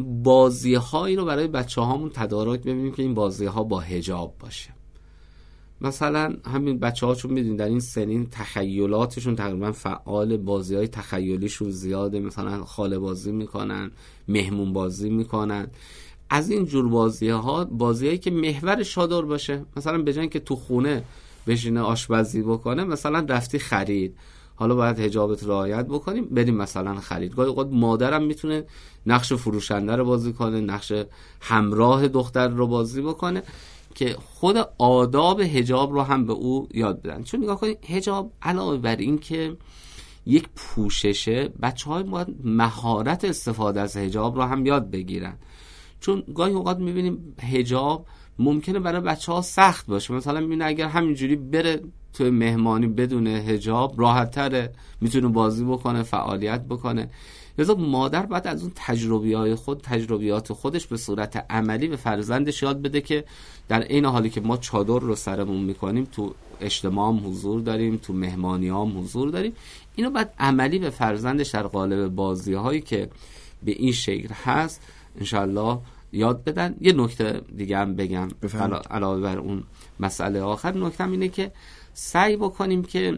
بازی‌هایی رو برای بچه‌هامون تدارک ببینیم که این بازی‌ها با حجاب باشه. مثلا همین بچه ها چون میدونید در این سنین تخیلاتشون تقریبا فعال، بازی های تخیلیشون زیاده، مثلا خاله بازی میکنن، مهمون بازی میکنن. از این جور بازی ها بازی هایی که محور چادر باشه، مثلا به جای اینکه تو خونه بشینه آشپزی بکنه، مثلا رفتی خرید، حالا باید حجابت رعایت بکنیم بریم مثلا خرید. گاهی اوقات مادرم میتونه نقش فروشنده رو بازی کنه، نقش همراه دختر رو بازی بکنه که خود آداب حجاب رو هم به او یاد بدن. چون نگاه کنید حجاب علاوه بر این که یک پوششه، بچه‌ها باید مهارت استفاده از حجاب رو هم یاد بگیرن. چون گاهی اوقات میبینیم حجاب ممکنه برای بچه‌ها سخت باشه، مثلا میبینه اگر همینجوری بره توی مهمانی بدون حجاب راحت‌تره، میتونه بازی بکنه، فعالیت بکنه. لذا مادر باید از اون تجربیات خود تجربیات خودش به صورت عملی به فرزندش یاد بده که در این حالی که ما چادر رو سرمون میکنیم، تو اجتماع هم حضور داریم، تو مهمانی هم حضور داریم، اینو باید عملی به فرزندش در قالب بازی هایی که به این شکل هست انشالله یاد بدن. یه نکته دیگه هم بگم علاوه بر اون مسئله آخر، نکتم اینه که سعی بکنیم که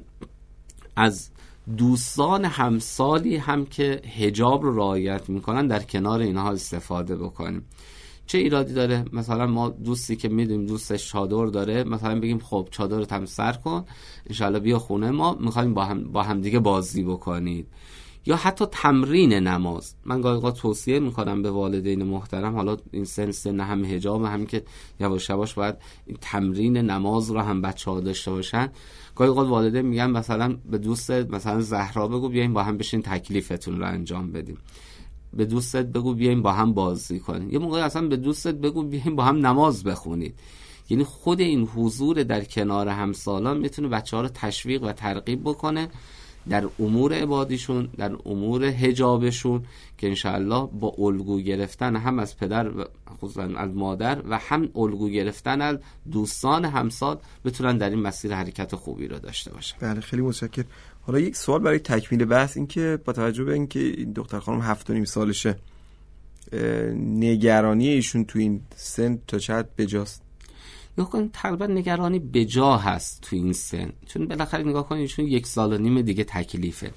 از دوستان همسالی هم که حجاب رو رعایت میکنن در کنار اینها استفاده بکنیم. چه ایرادی داره مثلا ما دوستی که میدونیم دوستش چادر داره، مثلا بگیم خب چادرت هم سر کن انشالله بیا خونه ما میخوایم با هم با هم دیگه بازی بکنید. یا حتی تمرین نماز، من گاهی اوقات توصیه میکنم به والدین محترم، حالا این سن سن هم حجاب هم که یواش یواش باید این تمرین نماز رو هم بچه‌ها داشته باشن. گاهی اوقات والدین میگن مثلا به دوستت مثلا زهرا بگو بیاین با هم بشین تکلیفتون رو انجام بدیم، به دوستت بگو بیاین با هم بازی کنیم، یه موقع اصلا به دوستت بگو بیاین با هم نماز بخونید. یعنی خود این حضور در کنار همسالان میتونه بچه‌ها رو تشویق و ترغیب بکنه در امور عبادیشون، در امور حجابشون، که انشاءالله با الگو گرفتن هم از پدر و خصوصا از مادر و هم الگو گرفتن از دوستان همسال بتونن در این مسیر حرکت خوبی رو داشته باشن. بله خیلی متشکرم. حالا یک سوال برای تکمیل بحث، این که با توجه به اینکه این دختر خانم هفت و نیم سالشه، نگرانی ایشون تو این سن تا چه حد بجاست؟ نگاه کنید تقریبا نگرانی بجا هست تو این سن، چون بالاخره نگاه کنید چون یک سال و نیم دیگه تکلیفه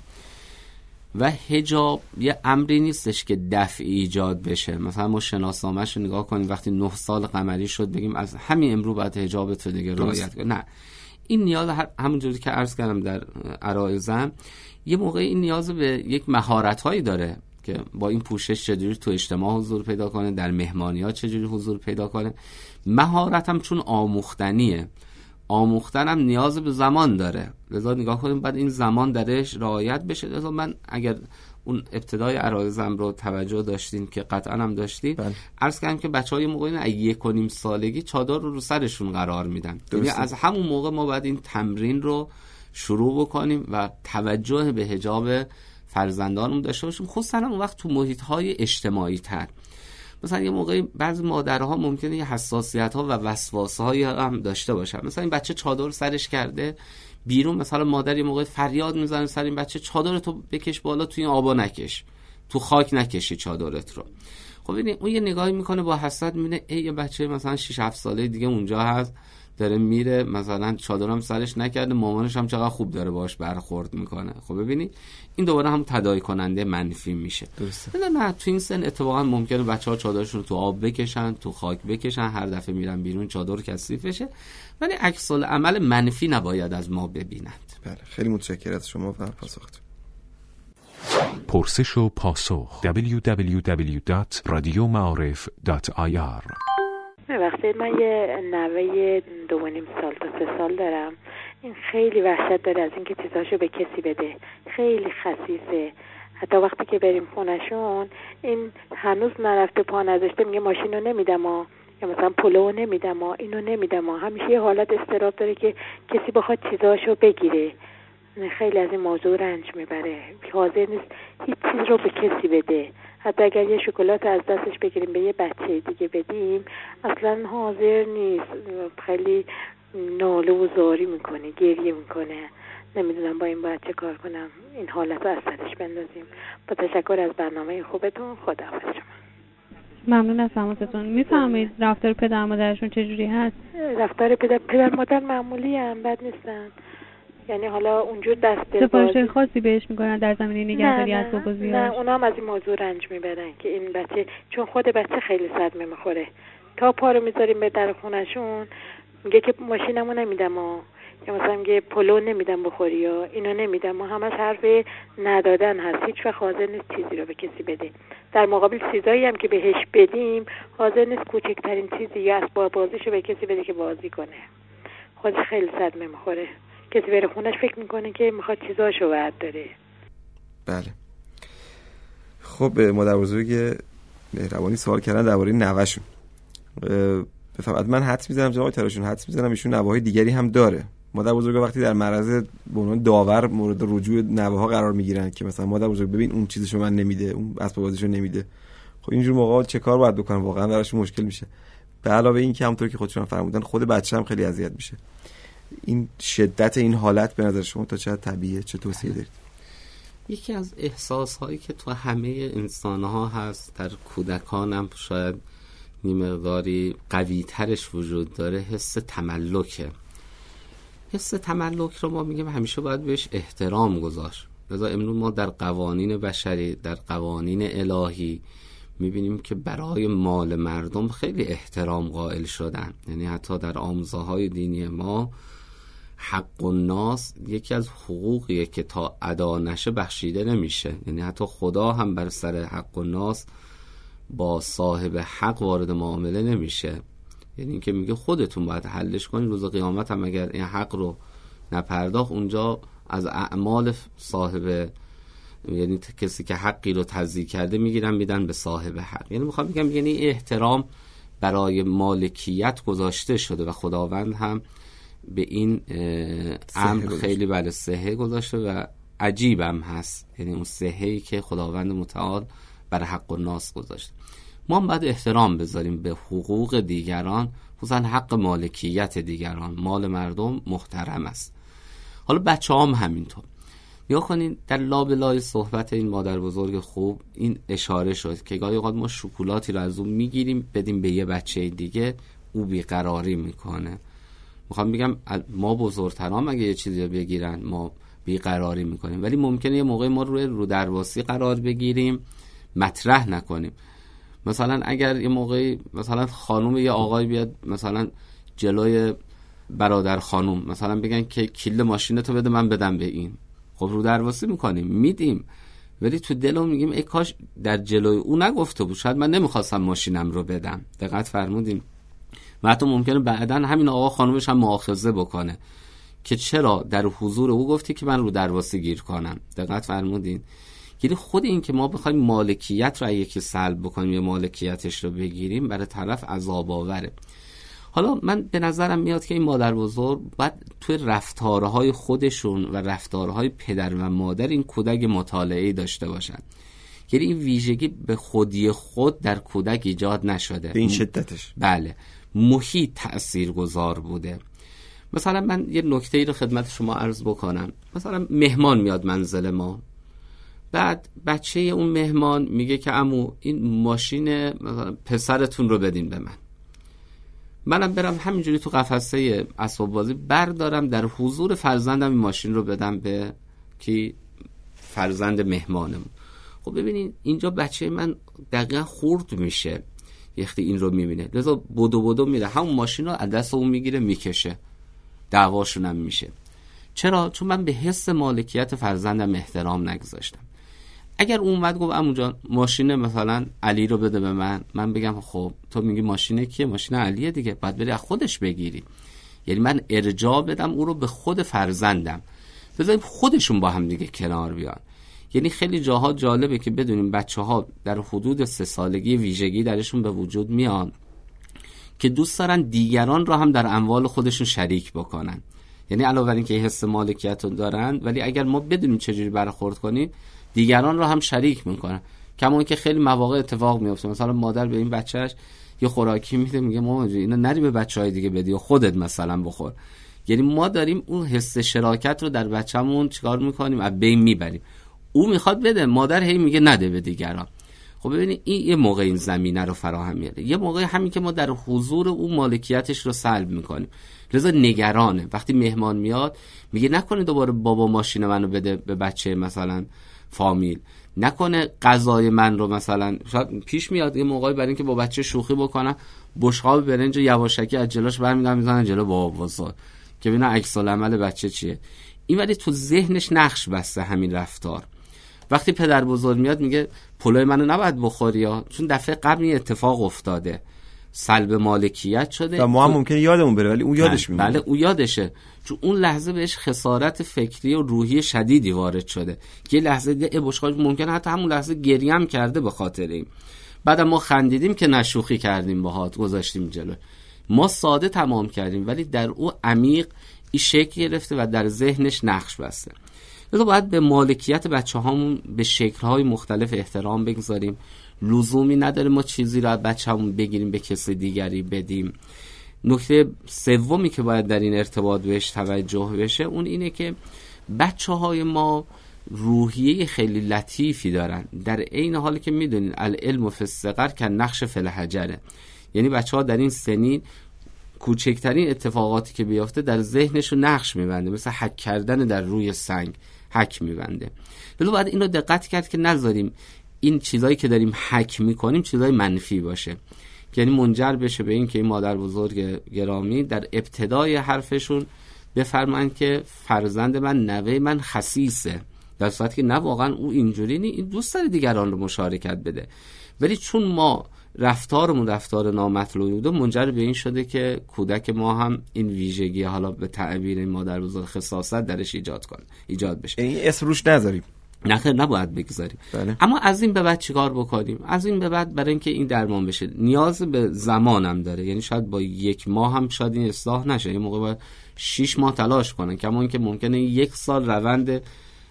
و حجاب یه امری نیستش که دفع ایجاد بشه. مثلا ما شناسنامه‌اش رو نگاه کنید وقتی نه سال قمری شد بگیم از همین امروز باید حجابت رو دیگه رعایت کنی، نه. این نیاز همونجوری که عرض کردم در عرایزم، یه موقع این نیاز به یک مهارت‌هایی داره که با این پوشش چجوری تو اجتماع حضور پیدا کنه، در مهمانی‌ها چجوری حضور پیدا کنه. مهارتم چون آموختنیه، آموختنم نیاز به زمان داره، لذا نگاه کنیم بعد این زمان درش رعایت بشه. لذا من اگر اون ابتدای عرایزم رو توجه داشتین که قطعا هم داشتین، عرض کردم که بچه‌ها یه موقعی از یک و نیم سالگی چادر رو رو سرشون قرار میدن، یعنی از همون موقع ما باید این تمرین رو شروع بکنیم و توجه به حجاب فرزندانمون داشته باشیم، خصوصا اون وقت تو محیط‌های اجتماعی تر. مثلا یه موقعی بعضی مادرها ممکنه یه حساسیت‌ها و وسواسه‌هایی هم داشته باشن، مثلا این بچه چادر سرش کرده بیرون، مثلا مادر یه موقع فریاد میزنه سر این بچه چادرت رو بکش بالا، تو این آبا نکش، تو خاک نکشی چادرت رو. خب ببین اون یه نگاهی میکنه با حسرت، میبینه ای یه بچه مثلا شش هفت ساله دیگه اونجا هست داره میره، مثلا چادرم سرش نکرده، مامانش هم چقدر خوب داره باهاش برخورد میکنه. خب ببینید این دوباره هم تداعی کننده منفی میشه. درسته. نه تو این سن اتفاقا ممکنه بچه‌ها چادرشون تو آب بکشن، تو خاک بکشن، هر دفعه میرن بیرون چادر کثیف بشه، ولی عکس العمل منفی نباید از ما ببینند. بله خیلی متشکرم از شما و پاسختون. پرسش و پاسخ دبلیو دبلیو دبلیو دات رادیو معارف دات آی آر. وقتی من یه نوه دو و نیم سال تا سه سال دارم، این خیلی وحشت داره از اینکه چیزاشو به کسی بده، خیلی خسیسه. حتی وقتی که بریم خونشون این هنوز نرفته پا نذاشته میگه ماشینو نمیدم ها، یا مثلا پلو نمیدم ها، اینو نمیدم ها. همیشه یه حالت استراب داره که کسی بخواد چیزاشو بگیره. خیلی از این موضوع رنج میبره، حاضر نیست هیچ چیز رو به کسی بده. حتی اگر یه شکلات از دستش بگیریم به یه بچه دیگه بدیم اصلا حاضر نیست، خیلی ناله و زاری میکنه، گریه میکنه. نمیدونم با این باید چه کار کنم این حالت رو از سرش بندازیم. با تشکر از برنامه خوبتون، خداحافظ شما. ممنون از تماستون. میفهمید رفتار پدر مادرشون چجوری هست؟ رفتار پدر پدر مادر معمولی هم، بد نیستن. یعنی حالا اونجور دسته سفارش خاصی بهش میکنن در زمینه نگهداری اسباب بازی؟ نه، اونا هم از این موضوع رنج میبرن که این بچه، چون خود بچه خیلی صدمه میخوره. تا پا رو میذاریم به در خونشون میگه که ماشینمو نمیدم ها، یا مثلا میگه پلو نمیدم بخوری یا اینا نمیدم. ما همش حرف ندادن هست، هیچ وقت حاضر نیست چیزی رو به کسی بده. در مقابل چیزایی هم که بهش بدیم حاضر نیست کوچکترین چیزی یا اسباب بازیشو به کسی بده که بازی کنه. خودش خیلی صدمه میخوره. کسی بره خونش فکر میکنه که میخواد چیزاشو برداره. بله. خب مادر بزرگ مهربانی سوال کردن درباره نوه‌شون. بفرمایید. من حدس میزنم جناب تراشون، حدس میزنم ایشون نوه‌های دیگری هم داره. مادر بزرگ وقتی در معرض به عنوان داور مورد رجوع نوه‌ها قرار میگیرن که مثلا مادر بزرگ ببین اون چیزشو من نمیده، اون اسباب بازیشو نمیده، خب اینجور موقع چه کار باید بکنن؟ واقعا براشون مشکل میشه. به علاوه این که همونطور که خودشون فرمودن خود بچه هم خیلی اذیت میشه. این شدت این حالت به نظر شما تا چه طبیعیه؟ چه توصیه دارید؟ یکی از احساس‌هایی که تو همه انسان‌ها هست، در کودکان هم شاید نیمقداری قوی ترش وجود داره، حس تملکه. حس تملک رو ما میگیم همیشه باید بهش احترام گذاشت. لذا امروز ما در قوانین بشری، در قوانین الهی میبینیم که برای مال مردم خیلی احترام قائل شدن. یعنی حتی در آموزه‌های دینی ما حق الناس یکی از حقوقیه که تا ادا نشه بخشیده نمیشه. یعنی حتی خدا هم بر سر حق الناس با صاحب حق وارد معامله نمیشه. یعنی اینکه میگه خودتون باید حلش کنید، روز قیامت هم اگر این حق رو نپرداخت اونجا از اعمال صاحب، یعنی کسی که حقی رو تضییع کرده میگیرن میدن به صاحب حق. یعنی میخوام بگم یعنی احترام برای مالکیت گذاشته شده و خداوند هم به این امر خیلی بله صحه گذاشته و عجیبم هست. یعنی اون صحه‌ای که خداوند متعال برای حق الناس گذاشته. ما هم باید احترام بذاریم به حقوق دیگران، خصوصا حق مالکیت دیگران. مال مردم محترم است. حالا بچه هم همینطور. یا کنین در لابلای صحبت این مادر بزرگ خوب این اشاره شد که گاهی اوقات ما شکلاتی رو از اون میگیریم بدیم به یه بچه دیگه، او بیقراری میکنه. میخوام بگم ما بزرگترام اگه یه چیزی رو بگیرن ما بیقراری میکنیم، ولی ممکنه یه موقع ما روی رو درواسی قرار بگیریم مطرح نکنیم. مثلا اگر یه موقعی مثلا خانم یا آقای بیاد مثلا جلوی برادر خانم مثلا بگن که کلید ماشینتو بده من بدم به این، خب رو درواسی میکنیم میدیم، ولی تو دلم میگیم ای کاش در جلوی او نگفته بود، شاید من نمیخواستم ماشینم رو بدم. دقت فرمودین؟ و حتی ممکنه بعداً همین آقا خانومش هم مؤاخذه بکنه که چرا در حضور او گفتی که من رو درواسی گیر کنم. دقت فرمودین؟ یعنی خود این که ما بخوایم مالکیت رو یکی سلب بکنیم یا مالکیتش رو بگیریم برای طرف عذاب آوره. حالا من به نظرم میاد که این مادر بزرگ باید توی رفتارهای خودشون و رفتارهای پدر و مادر این کودک مطالعه‌ای داشته باشن. یعنی این ویژگی به خودی خود در کودک ایجاد نشده به این شدتش. بله، محیط تأثیرگذار بوده. مثلا من یه نکته‌ای رو خدمت شما عرض بکنم. مثلا مهمان میاد منزل ما، بعد بچه اون مهمان میگه که عمو این ماشین مثلا پسرتون رو بدین به من. منم برم همینجوری تو قفسه اسباب بازی بردارم در حضور فرزندم این ماشین رو بدم به کی؟ فرزند مهمانم. خب ببینین اینجا بچه من دقیقا خورد میشه وقتی این رو میبینه، لذا بدو بدو میره همون ماشین رو از دست اون میگیره میکشه، دعواشون هم میشه. چرا؟ چون من به حس مالکیت فرزندم احترام نگذاشتم. اگر اون اومد گفت عمو جان ماشین مثلا علی رو بده به من، من بگم خب تو میگی ماشین کیه؟ ماشین علیه دیگه، باید بری از خودش بگیری. یعنی من ارجاع بدم او رو به خود فرزندم، بذاریم خودشون با هم دیگه کنار بیان. یعنی خیلی جاها جالبه که بدونیم بچه‌ها در حدود سه سالگی ویژگی درشون به وجود میان که دوست دارن دیگران رو هم در اموال خودشون شریک بکنن. یعنی علاوه بر این که حس مالکیت رو دارن، ولی اگر ما بدونیم چجوری برخورد کنیم دیگران رو هم شریک میکنن. کما که خیلی مواقع اتفاق میفته مثلا مادر به این بچهش یه خوراکی میده میگه مامان جون اینو نری به بچهای دیگه بدی و خودت مثلا بخور. یعنی ما داریم اون حس شراکت رو در بچه‌مون چیکار میکنیم؟ از بین میبریم. او میخواد بده، مادر هی میگه نده به دیگران. خب ببینید این یه موقع این زمینه رو فراهم میاره، یه موقع همین که ما در حضور او مالکیتش رو سلب میکنیم. لذا نگرانه وقتی مهمان میاد میگه نکنه دوباره بابا ماشین منو بده به بچه مثلا فامیل، نکنه غذای من رو مثلا. شاید پیش میاد یه موقعی برای اینکه با بچه شوخی بکنن بشقاب برنج یواشکی از جلوش برمی‌دارن میزنن جلو بابا بزرگ که ببینن عکس العمل بچه چیه. این ولی تو ذهنش نقش بسته همین رفتار. وقتی پدر بزرگ میاد میگه پلوی منو نباید بخوری ها، چون دفعه قبل این اتفاق افتاده، سلب مالکیت شده و ما هم ممکنه یادمون بره ولی اون یادش میمونه. بله اون یادشه، چون اون لحظه بهش خسارت فکری و روحی شدیدی وارد شده که یه لحظه دیگه بشقاب ممکنه حتی همون لحظه گریه هم کرده به خاطر این. بعد ما خندیدیم که نشوخی کردیم باهات گذاشتیم جلو، ما ساده تمام کردیم ولی در او عمیق این شکل گرفته و در ذهنش نقش بسته. لذا باید به مالکیت بچه هامون به شکل‌های مختلف احترام بگذاریم. لزومی نداره ما چیزی رو از بچه همون بگیریم به کسی دیگری بدیم. نکته سومی که باید در این ارتباط بهش توجه بشه اون اینه که بچه های ما روحیه خیلی لطیفی دارن، در عین حالی که میدونین العلم فی الصغر که نقش فی الحجره، یعنی بچه ها در این سنین کوچکترین اتفاقاتی که بیافته در ذهنشو نقش میبنده، مثل حک کردن در روی سنگ حک میبنده. لذا باید اینو دقت کرد که نذاریم این چیزایی که داریم حک میکنیم چیزای منفی باشه، یعنی منجر بشه به این که این مادر بزرگ گرامی در ابتدای حرفشون بفرمایند که فرزند من نوه من خسیسه، در صورتی که نه واقعا او اینجوری نی، این دوست داره دیگران رو مشارکت بده، ولی چون ما رفتارمون رفتار نامطلوبی بوده منجر به این شده که کودک ما هم این ویژگی حالا به تعبیر این مادر بزرگ خساست درش ایجاد کنه ایجاد بشه. این اسم روش نذاریم، نه خیر نباید بگذاریم. بله. اما از این به بعد چیکار بکنیم؟ از این به بعد برای اینکه این درمان بشه نیاز به زمانم داره، یعنی شاید با یک ماه هم شاید این اصلاح نشه، یه موقع باید شش ماه تلاش کنن، کما اینکه ممکنه یک سال روند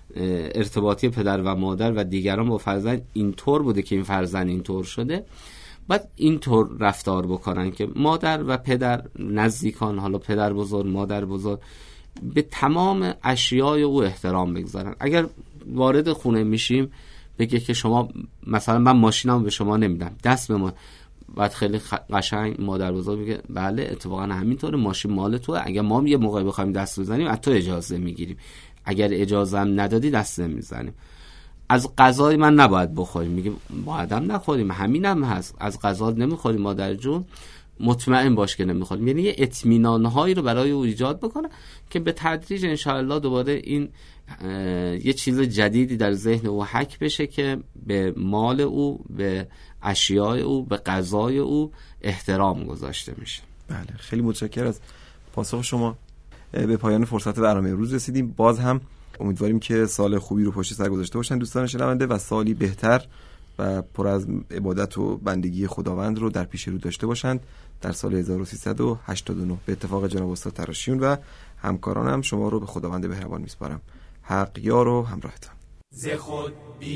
ارتباطی پدر و مادر و دیگران با فرزند اینطور بوده که این فرزند اینطور شده، بعد اینطور رفتار بکنن که مادر و پدر نزدیکان، حالا پدر بزرگ مادر بزرگ، به تمام اشیای او احترام بگذارن. اگر وارد خونه میشیم بگه که شما مثلا من ماشینمو به شما نمیدم، دست به ما، بعد خیلی قشنگ مادر بزرگ بگه بله اتفاقا همینطوره، ماشین مال توه، اگر ما یه موقع بخوایم دست بزنیم از تو اجازه میگیریم، اگر اجازه هم ندادی دست نمیزنیم. از غذای من نباید بخوریم، میگه بایدم نخوریم، همینم هست، از غذا نمیخوریم مادر جون، مطمئن باش که نمیخوریم. یعنی یه اطمینان هایی رو برای او ایجاد بکنه که به تدریج انشاءالله دوباره این یه چیز جدیدی در ذهن او حک بشه که به مال او، به اشیاء او، به غذای او احترام گذاشته میشه. بله خیلی متشکرم از پاسخ شما. به پایان فرصت برنامه روز رسیدیم. باز هم امیدواریم که سال خوبی رو پشت سر گذاشته باشن دوستان شنونده و سالی بهتر و پر از عبادت و بندگی خداوند رو در پیش رو داشته باشند در سال هزار و سیصد و هشتاد و نه. به اتفاق جناب استاد تراشیون و همکارانم شما رو به خداوند مهربان میسپارم. حق یار و همراهتان. ز خود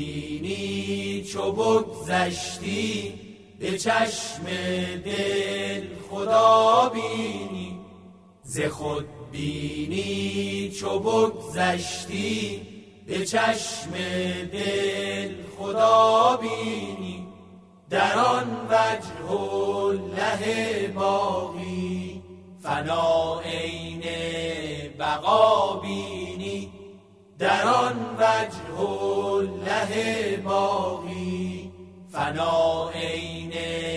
بینی چو بگذشتی به چشم دل خدا بینی، ز خود بینی چو بگذشتی به چشم دل خدا بینی، در آن وجه الله باقی فنا عین بقا بینی، در آن وجه الله باقی فنا عین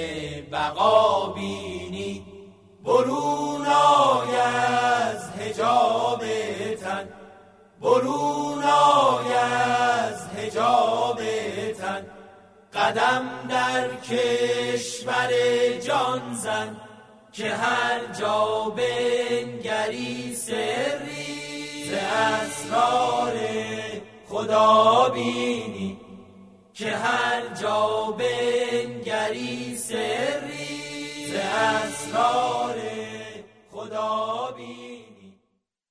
بقا بینی، برون آی از حجاب تن، برون آی از حجاب تن، قدم در کشور جان زن، که هر جا بنگری سری ز اسرار خدا بینی، که هر جا بنگری سری ز اسرار خدا بینی.